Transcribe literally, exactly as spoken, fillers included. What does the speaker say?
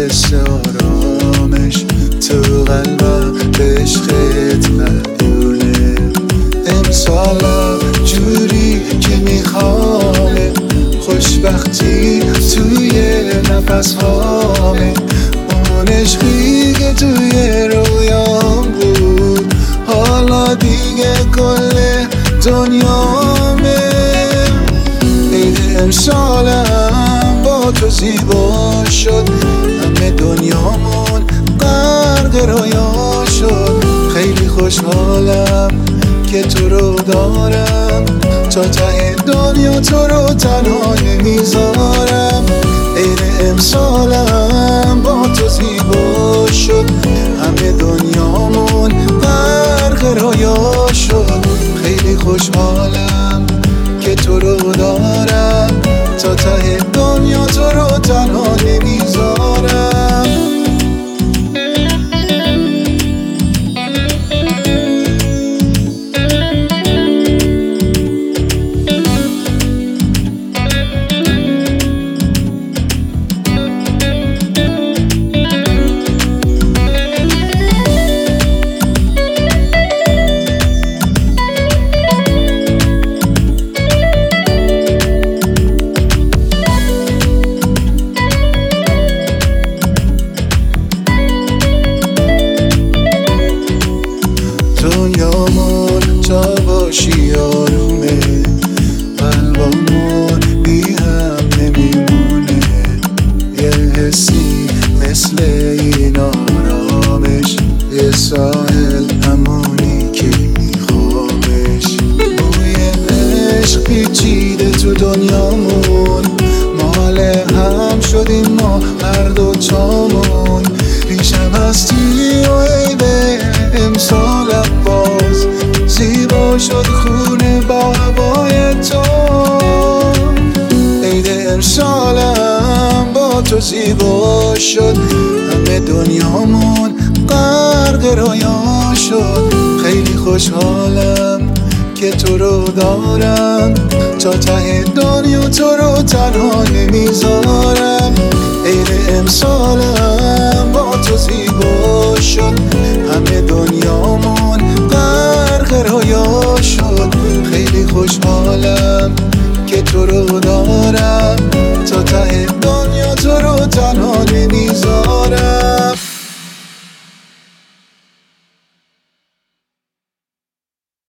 حس آرامش تو قلبم عشقت مدیونه. امسالم جوری که میخوامه، خوشبختی توی نفس هامه. اون عشقی که توی رویام بود حالا دیگه کل دنیامه. عید امسالم با تو زیبا شد، همه دنیامون غرق رویا شد. خیلی خوشحالم که تو رو دارم، تا ته دنیا تو رو تنها نمیذارم. عید امسالم با تو زیبا شد، همه دنیامون غرق رویا شد. خیلی خوشحالم که تو رو دارم، تا ته دنیا تو رو تنها نمیذارم. دنیامون جا باشی آرومه، قلبامون بی هم نمیمونه. یه حسی مثل این آرامش، یه ساحل همونی که میخوامش. بوی عشق پیچیده تو دنیامون، مال هم شدیم ما هر دو تامون. پیشم هستی و عید امسالم باز زیبا شد خونه با هوای تو. عید امسالم با تو زیبا شد، همه دنیامون غرق رویا شد. خیلی خوشحالم که تو رو دارم، تا ته دنیا تو رو تنها نمیذارم. عید امسالم با تو زیبا شد، همه دنیامون غرق رویا شد. خیلی خوشحالم که تو رو دارم، تا ته دنیا تو رو تنها نمیذارم.